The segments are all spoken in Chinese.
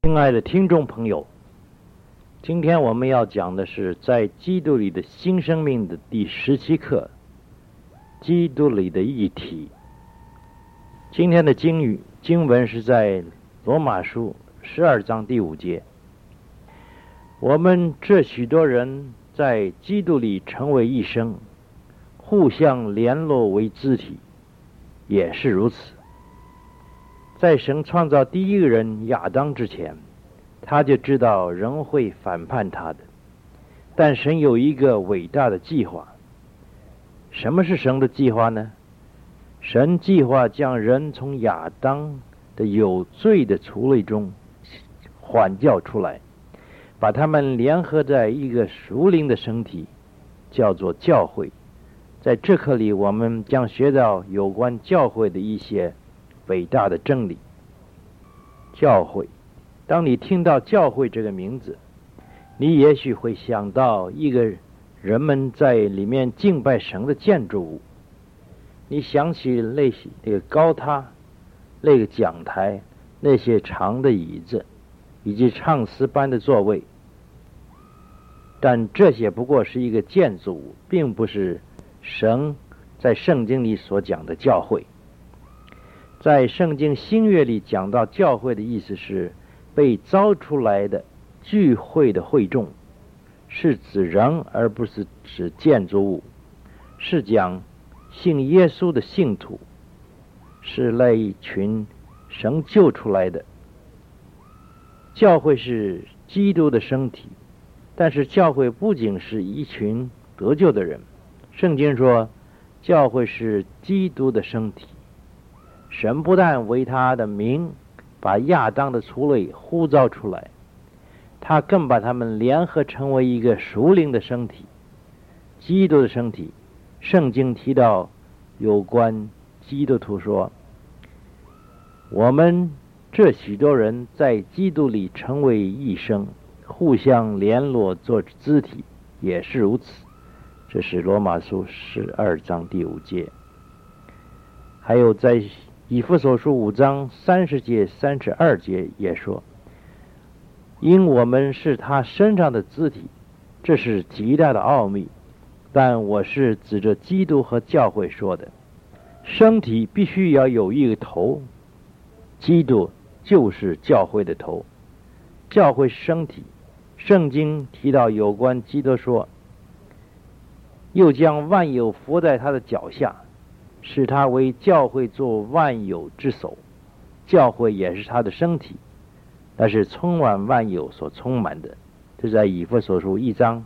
亲爱的听众朋友，今天我们要讲的是在基督里的新生命的第17课，基督里的一体。今天的经文是在罗马书12章第5节。我们这许多人在基督里成为一生，互相联络为肢体，也是如此。在神创造第一个人亚当之前，他就知道人会反叛他的，但神有一个伟大的计划。什么是神的计划呢？神计划将人从亚当的有罪的族类中缓教出来，把他们联合在一个属灵的身体，叫做教会。在这课里，我们将学到有关教会的一些伟大的真理。教会，当你听到教会这个名字，你也许会想到一个人们在里面敬拜神的建筑物。你想起那个高塔、那个讲台、那些长的椅子以及唱诗班的座位，但这些不过是一个建筑物，并不是神在圣经里所讲的教会。在圣经新约里讲到教会的意思是被招出来的聚会的会众，是指人而不是指建筑物，是讲信耶稣的信徒，是那一群神救出来的。教会是基督的身体，但是教会不仅是一群得救的人，圣经说教会是基督的身体。神不但为他的名把亚当的族类呼召出来，他更把他们联合成为一个属灵的身体，基督的身体。圣经提到有关基督徒说，我们这许多人在基督里成为一生，互相联络做肢体，也是如此。这是罗马书12章第5节。还有在以弗所书5章30节32节也说，因我们是他身上的肢体，这是极大的奥秘，但我是指着基督和教会说的。身体必须要有一个头，基督就是教会的头，教会是身体。圣经提到有关基督说，又将万有伏在他的脚下，使他为教会做万有之首。教会也是他的身体，那是充满万有所充满的。这在以弗所书1章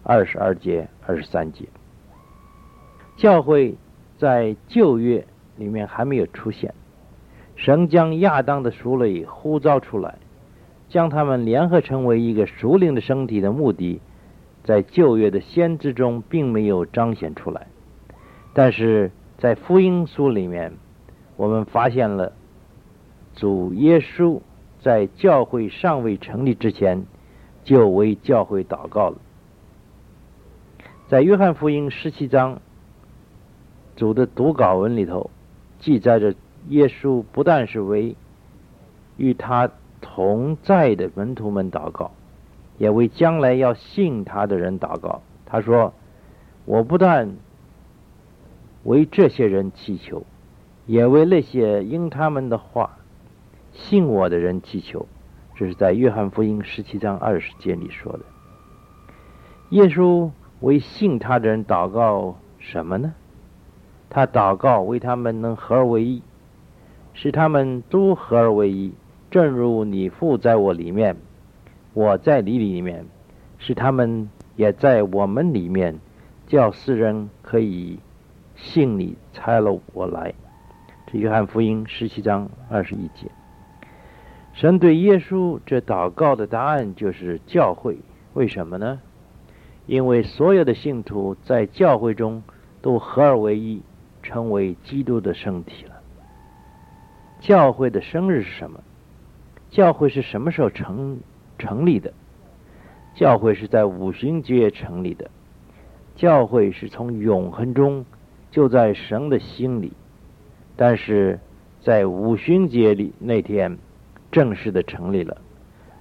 22节23节。教会在旧约里面还没有出现，神将亚当的族类呼召出来，将他们联合成为一个属灵的身体的目的，在旧约的先知中并没有彰显出来。但是在福音书里面，我们发现了主耶稣在教会尚未成立之前，就为教会祷告了。在约翰福音17章主的读稿文里头，记载着耶稣不但是为与他同在的门徒们祷告，也为将来要信他的人祷告。他说，我不但为这些人祈求，也为那些因他们的话信我的人祈求。这是在约翰福音17章20节里说的。耶稣为信他的人祷告什么呢？他祷告为他们能合而为一，使他们都合而为一，正如你父在我里面，我在你里面，使他们也在我们里面，叫世人可以信你差了我来。这约翰福音17章21节。神对耶稣这祷告的答案就是教会。为什么呢？因为所有的信徒在教会中都合而为一，成为基督的身体了。教会的生日是什么？教会是什么时候成立的？教会是在五旬节成立的。教会是从永恒中就在神的心里，但是在五旬节里那天正式的成立了。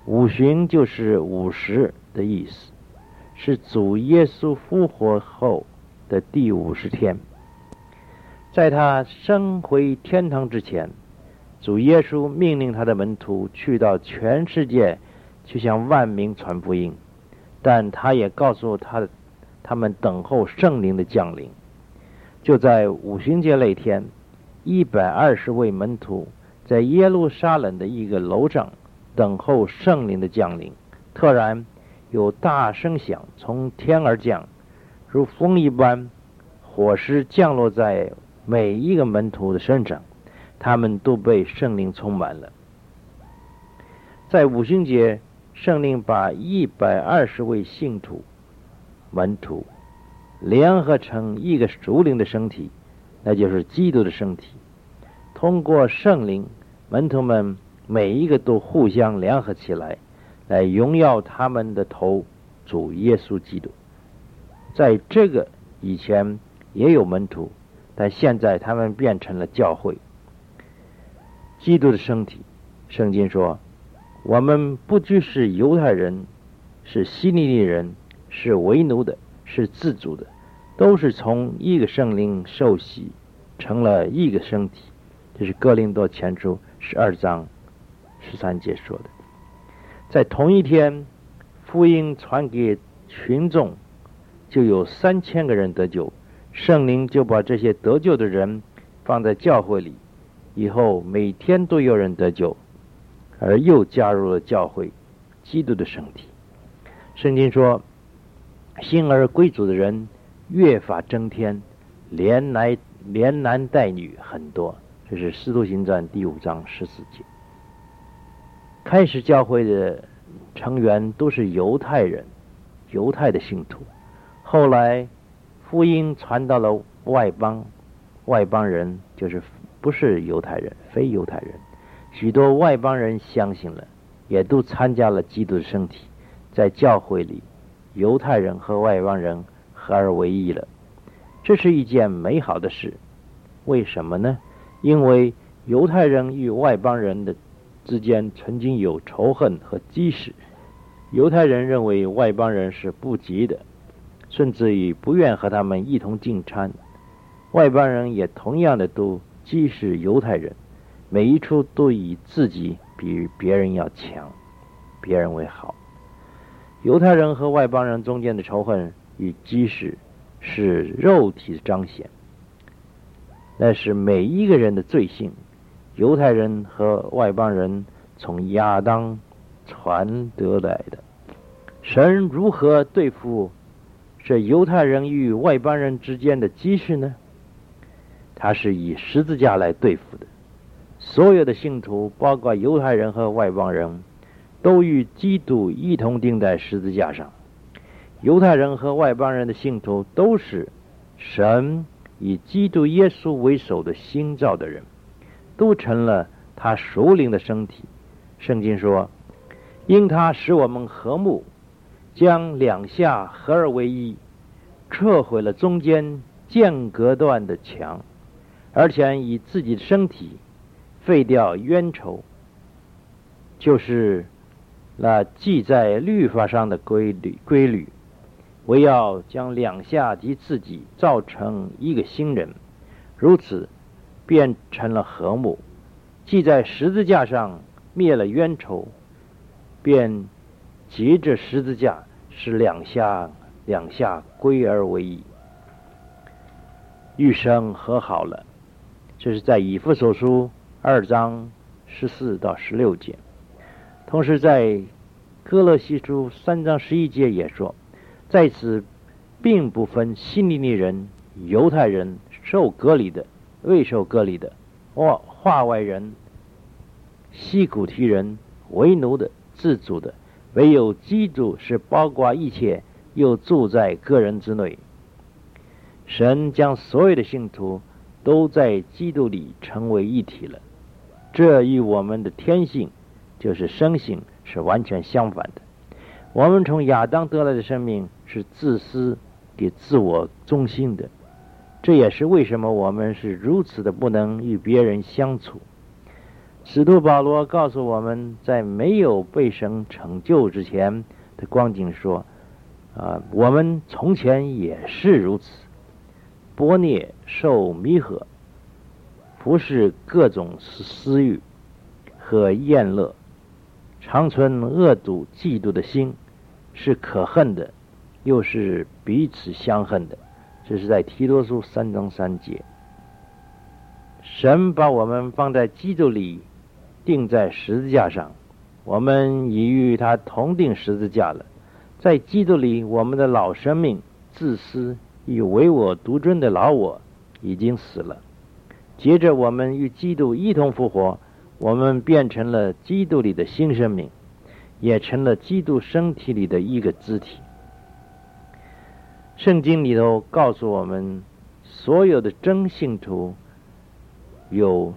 五旬就是50的意思，是主耶稣复活后的第50天。在他升回天堂之前，主耶稣命令他的门徒去到全世界去向万民传福音，但他也告诉他们等候圣灵的降临。就在五旬节那天，120位门徒在耶路撒冷的一个楼上等候圣灵的降临。突然有大声响从天而降，如风一般，火石降落在每一个门徒的身上，他们都被圣灵充满了。在五旬节，圣灵把120位信徒门徒联合成一个属灵的身体，那就是基督的身体。通过圣灵，门徒们每一个都互相联合起来，来荣耀他们的头主耶稣基督。在这个以前也有门徒，但现在他们变成了教会，基督的身体。圣经说，我们不只是犹太人，是希利尼人，是为奴的，是自主的，都是从一个圣灵受洗，成了一个身体。这是哥林多前书12章13节说的。在同一天，福音传给群众，就有3000个人得救，圣灵就把这些得救的人放在教会里，以后每天都有人得救，而又加入了教会，基督的身体。圣经说，信而归主的人越发增添，连男带女很多。这是使徒行传第5章14节。开始教会的成员都是犹太人，犹太的信徒。后来福音传到了外邦人，就是不是犹太人，非犹太人。许多外邦人相信了，也都参加了基督的身体。在教会里，犹太人和外邦人合而为一了。这是一件美好的事。为什么呢？因为犹太人与外邦人的之间曾经有仇恨和激势。犹太人认为外邦人是不洁的，甚至于不愿和他们一同进餐。外邦人也同样的都激视犹太人，每一处都以自己比别人要强，别人为好。犹太人和外邦人中间的仇恨与激视是肉体的彰显，那是每一个人的罪性。犹太人和外邦人从亚当传得来的。神如何对付这犹太人与外邦人之间的激视呢？他是以十字架来对付的。所有的信徒，包括犹太人和外邦人，都与基督一同钉在十字架上。犹太人和外邦人的信徒都是神以基督耶稣为首的新造的人，都成了他属灵的身体。圣经说，因他使我们和睦，将两下合而为一，撤毁了中间间隔断的墙，而且以自己的身体废掉冤仇，就是那记在律法上的规律，为要将两下及自己造成一个新人，如此变成了和睦。记在十字架上灭了冤仇，便藉着十字架使两下归而为一，与神和好了。这是在以弗所书2章14到16节。同时在哥罗西书3章11节也说，在此并不分希利尼人、犹太人、受割礼的、未受割礼的、化外人、西古提人、为奴的、自主的，唯有基督是包括一切，又住在个人之内。神将所有的信徒都在基督里成为一体了。这与我们的天性，就是生性，是完全相反的。我们从亚当得来的生命是自私给自我中心的，这也是为什么我们是如此的不能与别人相处。 使徒保罗告诉我们，在没有被神成就之前的光景说，我们从前也是如此，悖逆受迷惑，服侍各种私欲和厌乐，常存恶毒嫉妒的心，是可恨的，又是彼此相恨的。这是在提多书3章3节。神把我们放在基督里，钉在十字架上，我们已与他同定十字架了。在基督里，我们的老生命、自私与唯我独尊的老我已经死了。接着我们与基督一同复活，我们变成了基督里的新生命，也成了基督身体里的一个肢体。圣经里头告诉我们，所有的真信徒有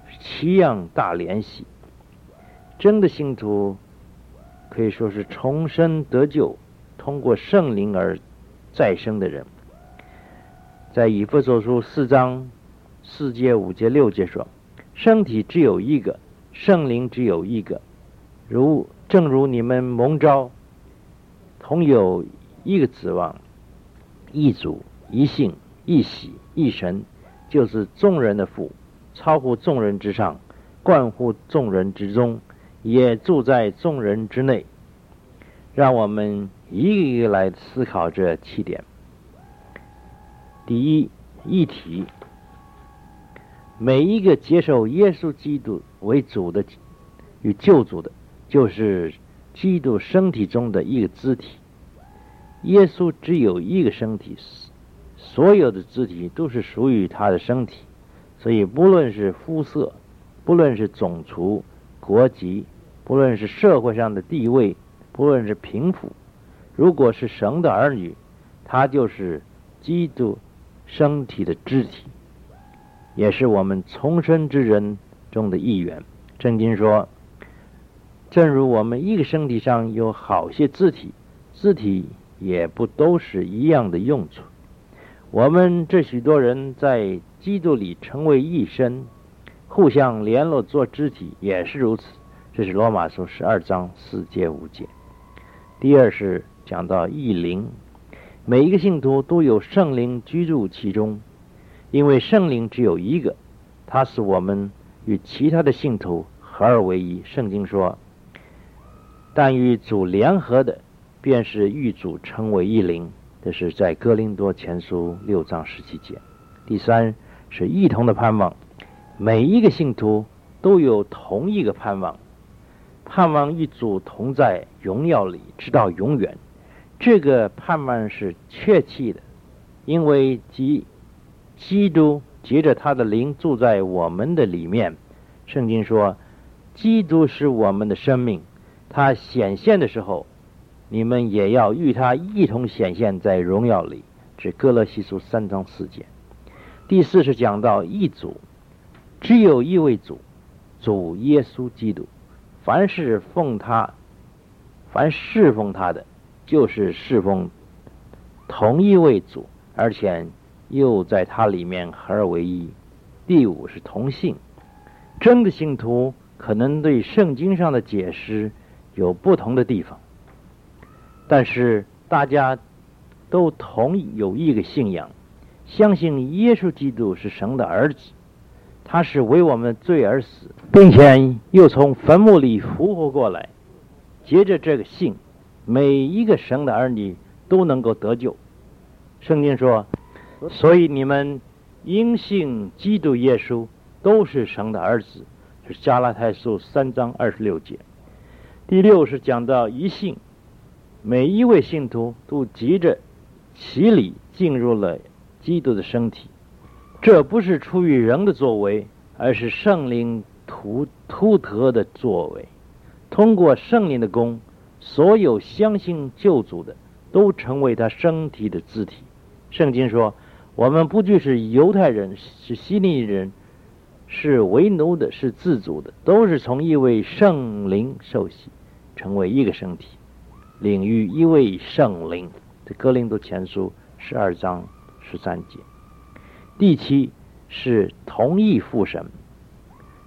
7样大联系。真的信徒可以说是重生得救，通过圣灵而再生的人。在以弗所书4章4节5节6节说，身体只有一个，圣灵只有一个，正如你们蒙召，同有一个指望，一主，一信，一喜，一神，就是众人的父，超乎众人之上，贯乎众人之中，也住在众人之内。让我们一个一个来思考这7点。第一，一体。每一个接受耶稣基督为主的与救主的，就是基督身体中的一个肢体。耶稣只有一个身体，所有的肢体都是属于他的身体，所以不论是肤色，不论是种族、国籍，不论是社会上的地位，不论是贫富，如果是神的儿女，他就是基督身体的肢体，也是我们重生之人中的一员。圣经说，正如我们一个身体上有好些肢体，肢体也不都是一样的用处。我们这许多人在基督里成为一身，互相联络做肢体，也是如此。这是罗马书12章4节5节。第二是讲到一灵，每一个信徒都有圣灵居住其中，因为圣灵只有一个，它使我们与其他的信徒合而为一。圣经说，但与主联合的，便是与主成为一灵。这是在哥林多前书6章17节。第三是一同的盼望，每一个信徒都有同一个盼望，盼望与主同在荣耀里直到永远。这个盼望是确切的，因为基督藉着他的灵住在我们的里面。圣经说，基督是我们的生命，他显现的时候，你们也要与他一同显现在荣耀里。是哥罗西书3章4节。第四是讲到一主，只有一位主，主耶稣基督。凡侍奉他的，就是侍奉同一位主，而且又在他里面合而为一。第五是同信。真的信徒可能对圣经上的解释有不同的地方，但是大家都同有一个信仰，相信耶稣基督是神的儿子，他是为我们的罪而死，并且又从坟墓里复活过来。接着这个信，每一个神的儿女都能够得救。圣经说，所以你们因信基督耶稣都是神的儿子。是加拉太书3章26节。第六是讲到一信，每一位信徒都藉着洗礼进入了基督的身体。这不是出于人的作为，而是圣灵突特的作为。通过圣灵的功，所有相信救主的都成为他身体的肢体。圣经说，我们不就是犹太人，是希利尼人，是为奴的，是自主的，都是从一位圣灵受洗，成为一个身体，领域一位圣灵。这哥林多前书12章13节。第七是同一父神。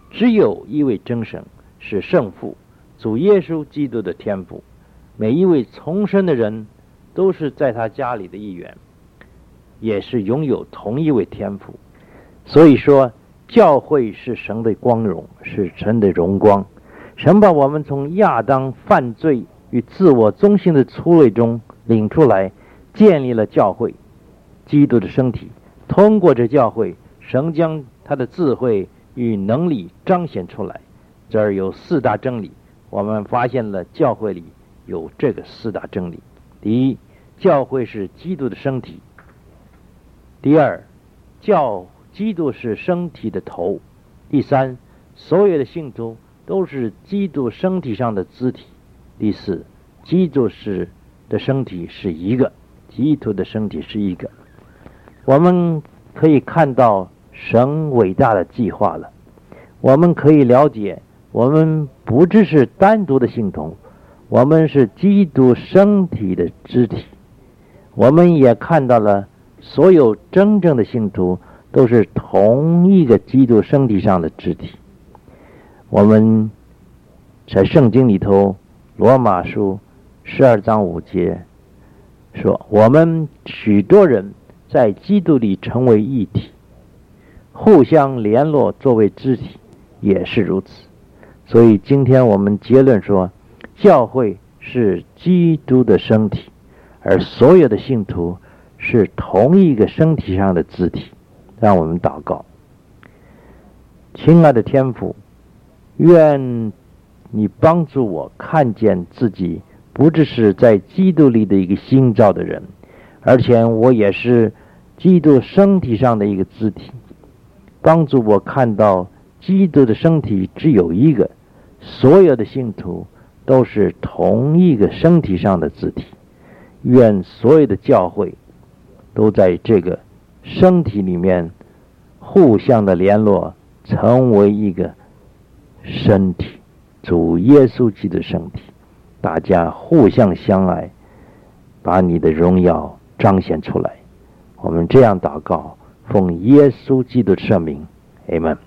只有一位真神，是圣父，主耶稣基督的天父。每一位重生的人都是在他家里的一员，也是拥有同一位天父。所以说，教会是神的光荣，是神的荣光。神把我们从亚当犯罪与自我中心的粗类中领出来，建立了教会，基督的身体。通过这教会，神将他的智慧与能力彰显出来。这儿有四大真理，我们发现了教会里有这个四大真理。第一，教会是基督的身体；第二，基督是身体的头；第三，所有的信徒都是基督身体上的肢体；第四，基督的身体是一个，基督的身体是一个。我们可以看到神伟大的计划了，我们可以了解，我们不只是单独的信徒，我们是基督身体的肢体。我们也看到了所有真正的信徒都是同一个基督身体上的肢体。我们在圣经里头，罗马书12章5节说，我们许多人在基督里成为一体，互相联络作为肢体，也是如此。所以今天我们结论说，教会是基督的身体，而所有的信徒是同一个身体上的肢体。让我们祷告。亲爱的天父，愿你帮助我看见自己不只是在基督里的一个新造的人，而且我也是基督身体上的一个肢体。帮助我看到基督的身体只有一个，所有的信徒都是同一个身体上的肢体。愿所有的教会都在这个身体里面互相的联络，成为一个身体，主耶稣基督的身体。大家互相相爱，把你的荣耀彰显出来。我们这样祷告，奉耶稣基督的圣名，阿们。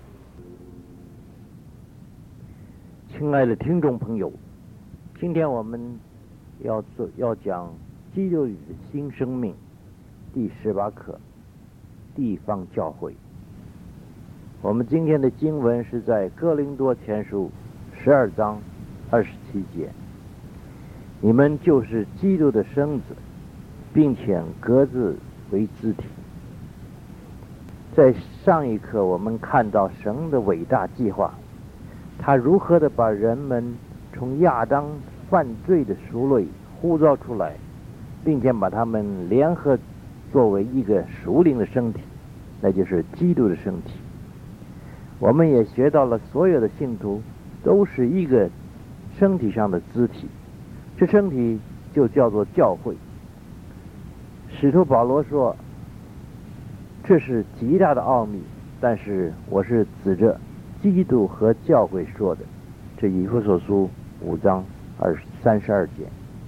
亲爱的听众朋友，今天我们要讲基督里的新生命第18课，地方教会。我们今天的经文是在哥林多前书12章27节，你们就是基督的身子，并且各自为肢体。在上一课我们看到神的伟大计划，他如何的把人们从亚当犯罪的赎类呼召出来，并且把他们联合作为一个属灵的身体，那就是基督的身体。我们也学到了所有的信徒都是一个身体上的肢体，这身体就叫做教会。使徒保罗说，这是极大的奥秘，但是我是指着基督和教会说的。这以弗所书5章32节。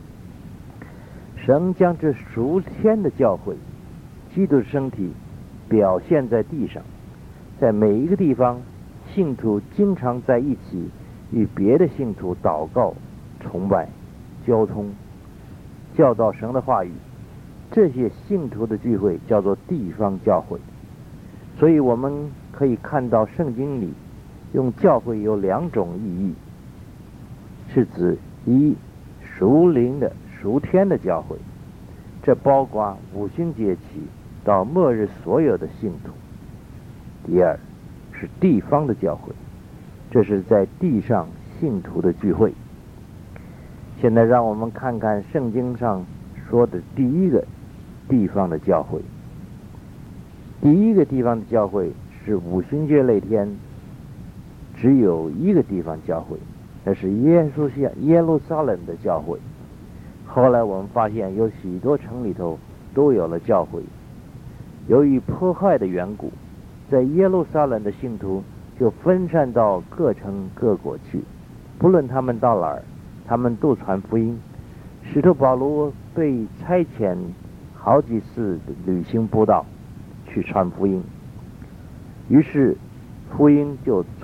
神将这属天的教会，基督的身体表现在地上，在每一个地方，信徒经常在一起与别的信徒祷告、崇拜、交通、教导神的话语。这些信徒的聚会叫做地方教会。所以我们可以看到圣经里用教会有2种意义，是指一，属灵的属天的教会，这包括五旬节起到末日所有的信徒。第二是地方的教会，这是在地上信徒的聚会。现在让我们看看圣经上说的第一个地方的教会。第一个地方的教会是五旬节那天只有一个地方教会，那是耶路撒冷的教会。后来我们发现有许多城里头都有了教会。由于迫害的缘故，在耶路撒冷的信徒就分散到各城各国去，不论他们到哪儿，他们都传福音。使徒保罗被差遣好几次旅行布道去传福音，于是福音就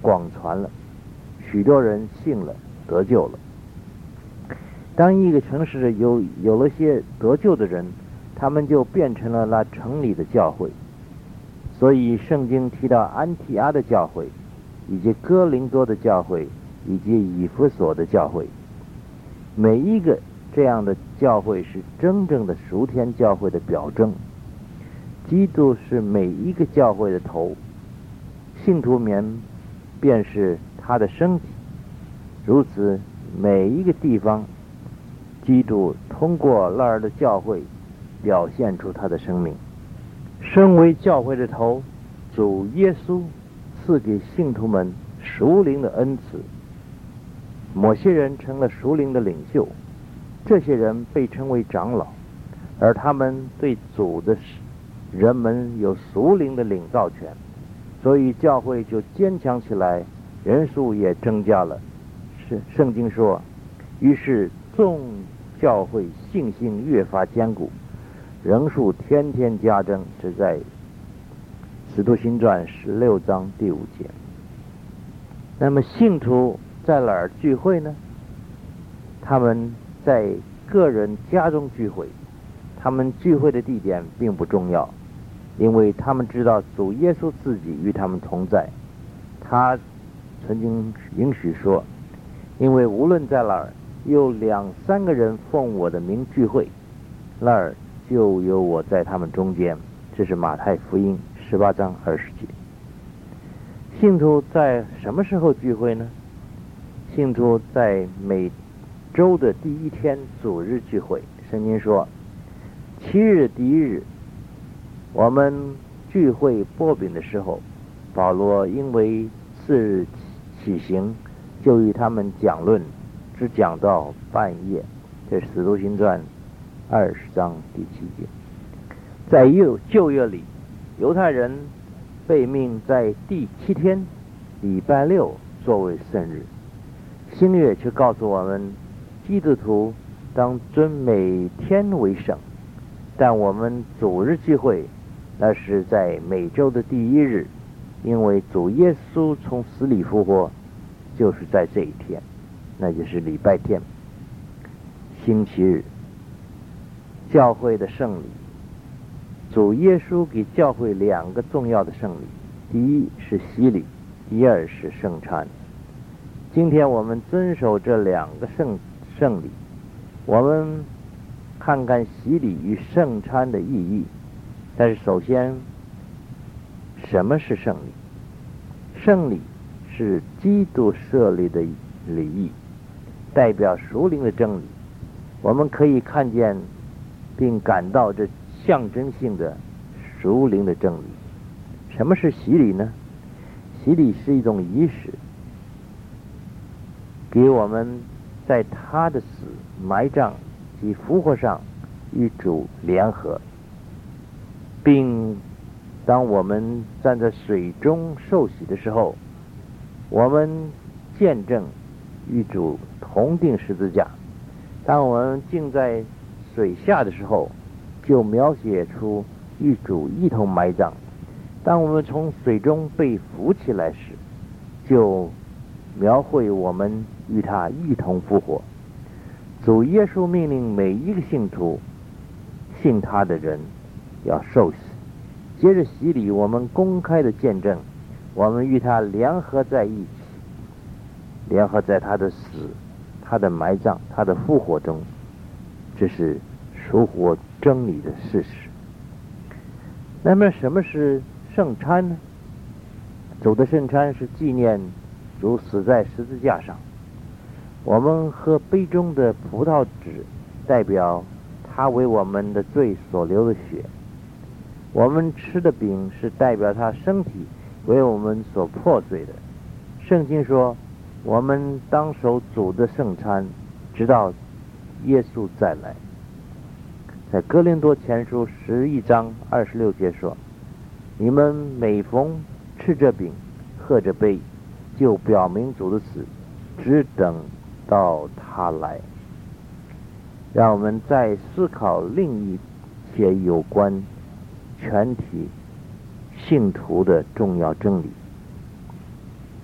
广传了，许多人信了，得救了。当一个城市有了些得救的人，他们就变成了那城里的教会。所以圣经提到安提阿的教会，以及哥林多的教会，以及以弗所的教会。每一个这样的教会是真正的属天教会的表征。基督是每一个教会的头，信徒们便是他的身体。如此，每一个地方，基督通过那儿的教会表现出他的生命。身为教会的头，主耶稣赐给信徒们属灵的恩赐。某些人成了属灵的领袖，这些人被称为长老，而他们对主的人们有属灵的领导权，所以教会就坚强起来，人数也增加了。圣经说，于是众教会信心越发坚固，人数天天加增。这在使徒行传16章第5节。那么信徒在哪儿聚会呢？他们在个人家中聚会。他们聚会的地点并不重要，因为他们知道主耶稣自己与他们同在。他曾经允许说，因为无论在哪儿有2、3个人奉我的名聚会，那儿就有我在他们中间。这是马太福音18章20节。信徒在什么时候聚会呢？信徒在每周的第1天主日聚会。圣经说，7日第1日，我们聚会擘饼的时候，保罗因为次日起行，就与他们讲论，只讲到半夜。这是使徒行传20章第7节。在旧约里，犹太人被命在第7天礼拜6作为圣日，新约却告诉我们，基督徒当尊每天为圣。但我们主日聚会，那是在每周的第1日，因为主耶稣从死里复活，就是在这一天，那就是礼拜天，星期日。教会的圣礼，主耶稣给教会2个重要的圣礼，第一是洗礼，第二是圣餐。今天我们遵守这2个圣礼。我们看看洗礼与圣餐的意义。但是首先，什么是圣礼？圣礼是基督设立的礼仪，代表属灵的真理。我们可以看见并感到这象征性的属灵的真理。什么是洗礼呢？洗礼是一种仪式，给我们在他的死、埋葬及复活上与主联合，并当我们站在水中受洗的时候，我们见证与主同定十字架。当我们浸在水下的时候，就描写出与主一同埋葬。当我们从水中被浮起来时，就描绘我们与他一同复活。主耶稣命令每一个信徒，信他的人要受洗。接着洗礼，我们公开的见证，我们与他联合在一起，联合在他的死、他的埋葬、他的复活中。这是属乎真理的事实。那么什么是圣餐呢？主的圣餐是纪念主死在十字架上。我们喝杯中的葡萄汁，代表他为我们的罪所流的血。我们吃的饼是代表他身体为我们所破碎的。圣经说，我们当守主的圣餐，直到耶稣再来。在哥林多前书11章26节说，你们每逢吃这饼喝这杯，就表明主的死，只等到他来。让我们再思考另一些有关全体信徒的重要真理。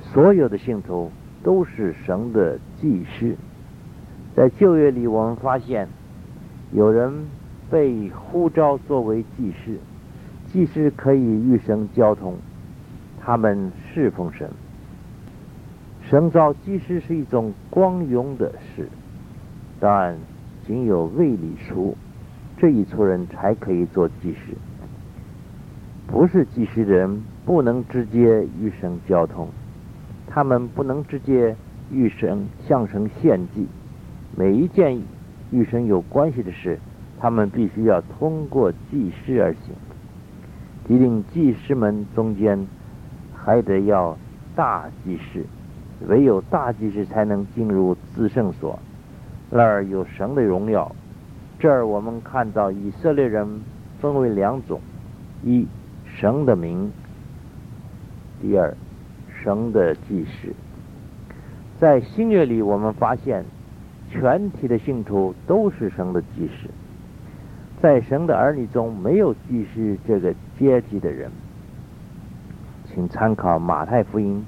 所有的信徒都是神的祭司。在旧约里，我们发现有人被呼召作为祭司，祭司可以与神交通，他们侍奉神。神造祭司是一种光荣的事，当然仅有卫理书这一族人才可以做祭司。不是祭司的人不能直接与神交通，他们不能直接与神向神献祭。每一件与神有关系的事，他们必须要通过祭司而行。一定祭司们中间还得要大祭司，唯有大祭司才能进入至圣所，那儿有神的荣耀。这儿我们看到以色列人分为两种：一，神的名；第二，神的祭司。在新约里，我们发现全体的信徒都是神的祭司。在神的儿女中，没有祭司这个阶级的人。请参考马太福音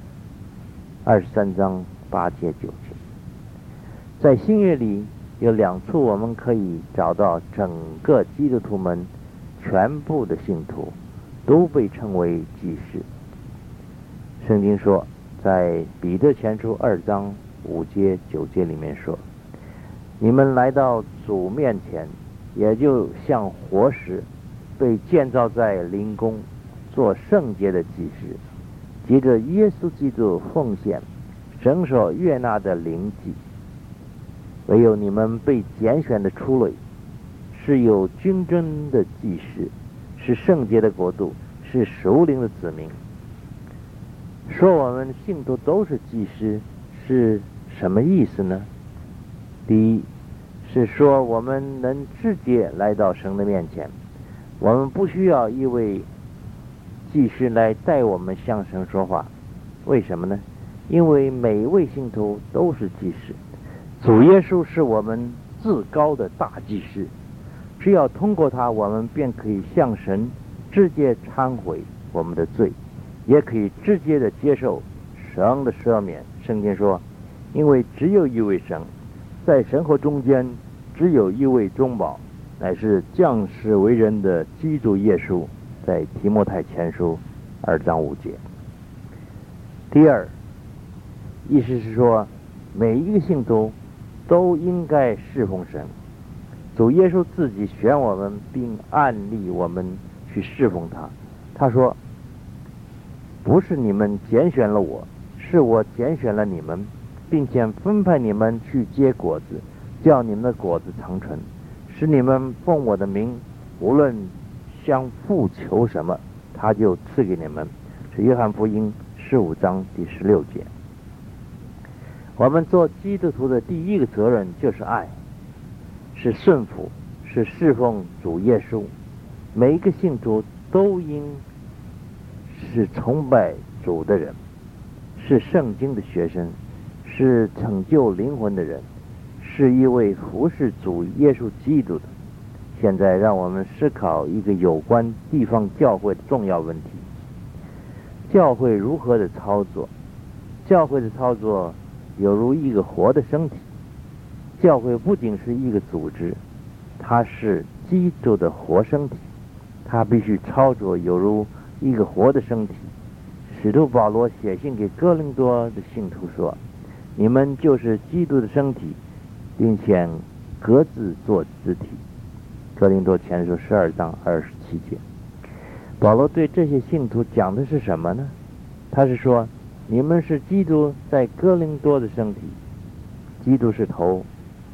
23章8节9节。在新约里有两处我们可以找到整个基督徒们全部的信徒都被称为祭司。圣经说，在彼得前书2章5节9节里面说，你们来到主面前，也就像活石被建造在灵宫，做圣洁的祭司，藉着耶稣基督奉献神所悦纳的灵祭。唯有你们被拣选的出类，是有君尊的祭司，是圣洁的国度，是属灵的子民。说我们信徒都是祭司是什么意思呢？第一，是说我们能直接来到神的面前，我们不需要一位祭司来带我们向神说话。为什么呢？因为每一位信徒都是祭司，主耶稣是我们至高的大祭司，只要通过他，我们便可以向神直接忏悔我们的罪，也可以直接的接受神的赦免。圣经说，因为只有一位神，在神和中间只有一位中保，乃是降世为人的基督耶稣，在提摩太前书2章5节。第二，意思是说每一个信徒都应该侍奉神。主耶稣自己选我们，并按立我们去侍奉他。他说，不是你们拣选了我，是我拣选了你们，并且分派你们去结果子，叫你们的果子长存，使你们奉我的名，无论向父求什么，他就赐给你们。是约翰福音15章第16节。我们做基督徒的第一个责任就是爱，是顺服，是侍奉主耶稣。每一个信徒都应是崇拜主的人，是圣经的学生，是拯救灵魂的人，是一位服侍主耶稣基督的。现在让我们思考一个有关地方教会的重要问题：教会如何的操作？教会的操作有如一个活的身体。教会不仅是一个组织，它是基督的活身体，它必须操作有如一个活的身体。使徒保罗写信给哥林多的信徒说，你们就是基督的身体，并且各自做肢体。哥林多前书12章27节。保罗对这些信徒讲的是什么呢？他是说，你们是基督在哥林多的身体，基督是头，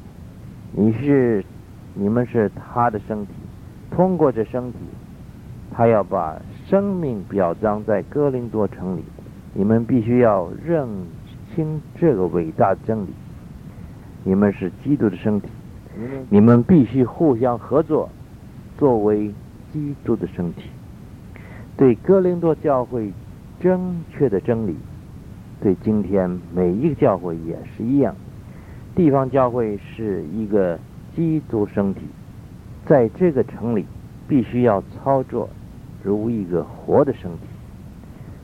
你们是他的身体。通过这身体，他要把生命表彰在哥林多城里。你们必须要认清这个伟大的真理：你们是基督的身体，你们必须互相合作，作为基督的身体。对哥林多教会正确的真理，对今天每一个教会也是一样。地方教会是一个基督身体，在这个城里必须要操作如一个活的身体。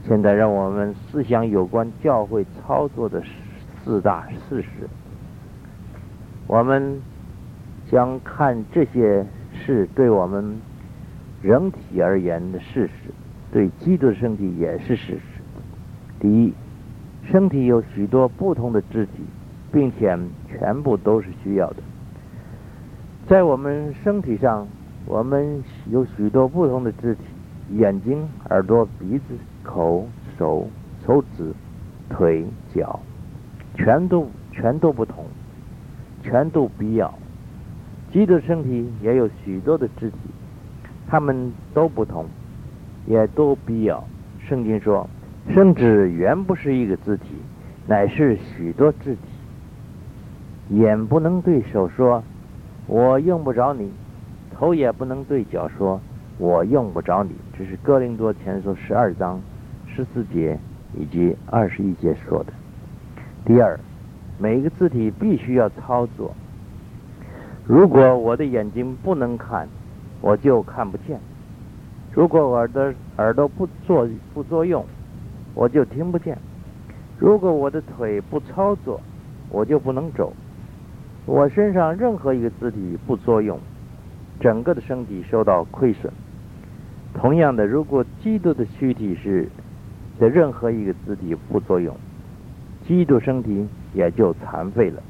现在让我们思想有关教会操作的4大事实。我们将看这些是对我们人体而言的事实，对基督的身体也是事实。第一，身体有许多不同的肢体，并且全部都是需要的。在我们身体上，我们有许多不同的肢体，眼睛、耳朵、鼻子、口、手、手指、腿、脚，全都不同，全都必要。基督身体也有许多的肢体，它们都不同，也都必要。圣经说，身子原不是一个肢体，乃是许多肢体。眼不能对手说，我用不着你；头也不能对脚说，我用不着你。这是哥林多前书12章14节以及21节说的。第二，每一个肢体必须要操作。如果我的眼睛不能看，我就看不见；如果我的耳朵不作用，我就听不见；如果我的腿不操作，我就不能走。我身上任何一个肢体不作用，整个的身体受到亏损。同样的，如果基督的躯体的任何一个肢体不作用，基督身体也就残废了。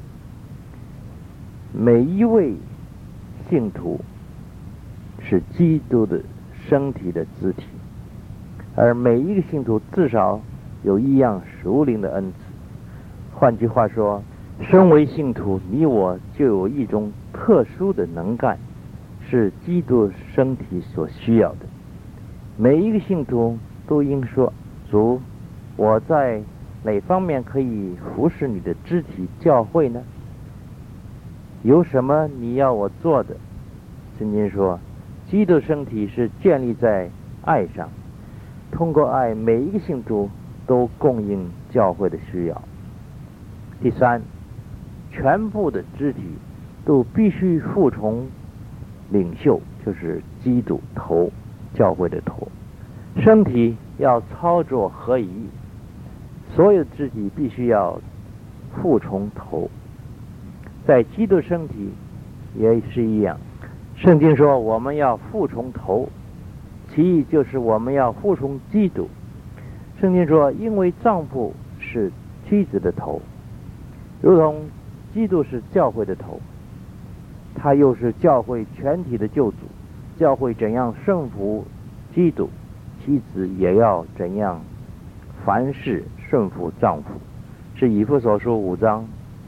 每一位信徒是基督的身体的肢体，而每一个信徒至少有一样属灵的恩赐。换句话说，身为信徒，你我就有一种特殊的能干，是基督身体所需要的。每一个信徒都应说，主，我在哪方面可以服侍你的肢体教会呢？有什么你要我做的？圣经说，基督身体是建立在爱上，通过爱，每一个信徒都供应教会的需要。第三，全部的肢体都必须服从领袖，就是基督头，教会的头。身体要操作合一，所有肢体必须要服从头。在基督身体也是一样，圣经说我们要服从头，其意就是我们要服从基督。圣经说，因为丈夫是妻子的头，如同基督是教会的头，他又是教会全体的救主。教会怎样顺服基督，妻子也要怎样凡事顺服丈夫，是以弗所书5章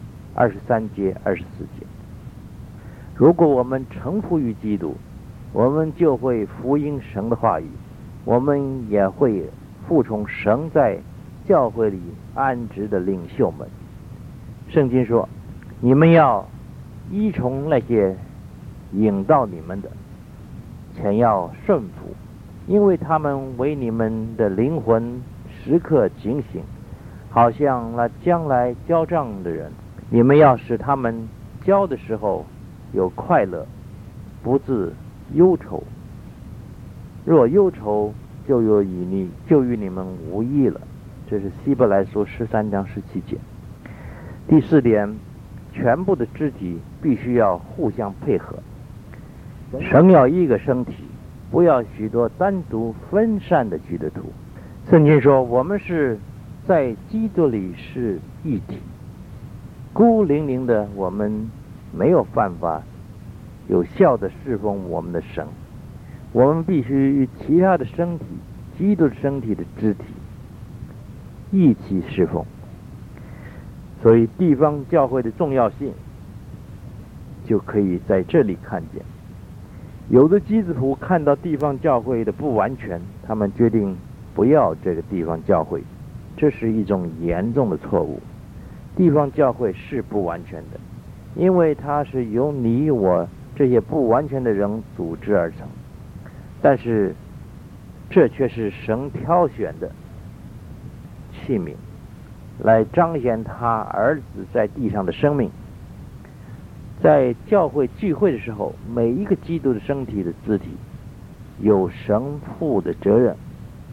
23节24节。如果我们臣服于基督，我们就会福音神的话语，我们也会服从神在教会里安置的领袖们。圣经说，你们要依从那些引导你们的，且要顺服，因为他们为你们的灵魂时刻警醒，好像那将来交账的人。你们要使他们交的时候有快乐，不致忧愁。若忧愁，就与你们无益了。这是希伯来书13章17节。第四点，全部的肢体必须要互相配合。神要一个身体，不要许多单独分散的基督徒。圣经说，我们是在基督里是一体，孤零零的我们没有办法有效的侍奉我们的神，我们必须与其他的身体，基督身体的肢体一起侍奉。所以地方教会的重要性就可以在这里看见。有的基督徒看到地方教会的不完全，他们决定不要这个地方教会，这是一种严重的错误。地方教会是不完全的，因为它是由你我这些不完全的人组织而成，但是这却是神挑选的器皿，来彰显他儿子在地上的生命。在教会聚会的时候，每一个基督的身体的肢体有神父的责任，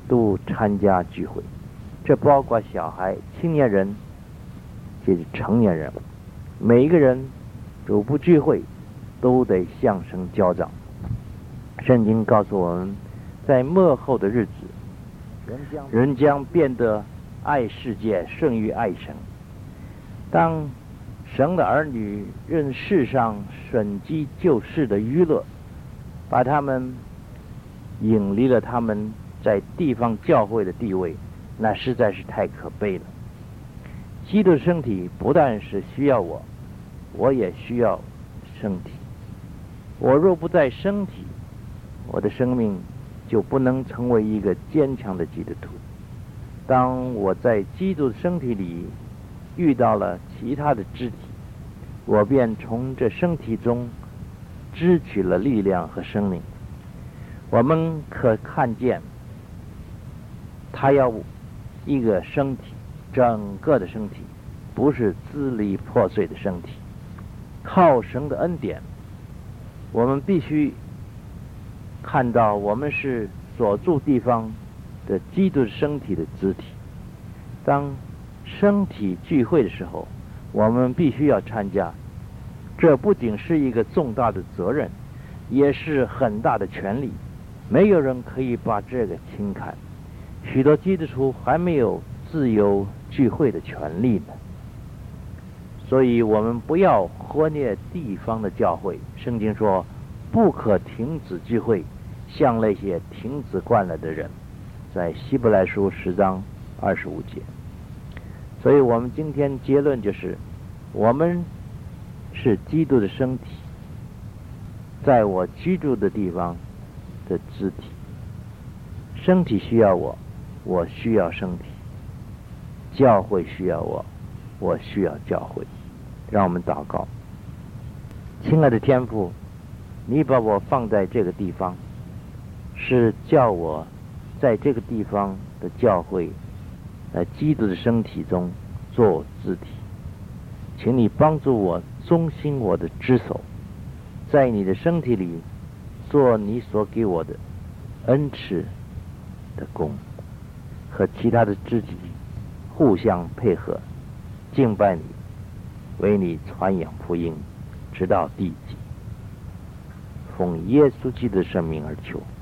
都参加聚会，这包括小孩、青年人，即是成年人，每一个人主不聚会都得向神交账。圣经告诉我们，在末后的日子，人将变得爱世界胜于爱神。当神的儿女任世上审计救世的娱乐，把他们引离了他们在地方教会的地位，那实在是太可悲了。基督身体不但是需要我，我也需要身体。我若不在身体，我的生命就不能成为一个坚强的基督徒。当我在基督的身体里遇到了其他的肢体，我便从这身体中支取了力量和生命。我们可看见，他要一个身体，整个的身体，不是支离破碎的身体。靠神的恩典，我们必须看到我们是所住地方的基督身体的肢体。当身体聚会的时候，我们必须要参加。这不仅是一个重大的责任，也是很大的权利，没有人可以把这个轻看。许多基督徒还没有自由聚会的权利呢。所以我们不要忽略地方的教会。圣经说不可停止聚会，像那些停止惯了的人，在希伯来书10章25节。所以我们今天结论就是，我们是基督的身体，在我居住的地方的肢体。身体需要我，我需要身体；教会需要我，我需要教会。让我们祷告。亲爱的天父，你把我放在这个地方，是叫我在这个地方的教会，在基督的身体中做肢体。请你帮助我忠心我的职守，在你的身体里做你所给我的恩赐的工，和其他的肢体互相配合，敬拜你，为你传扬福音，直到地极。奉耶稣基督的圣名而求。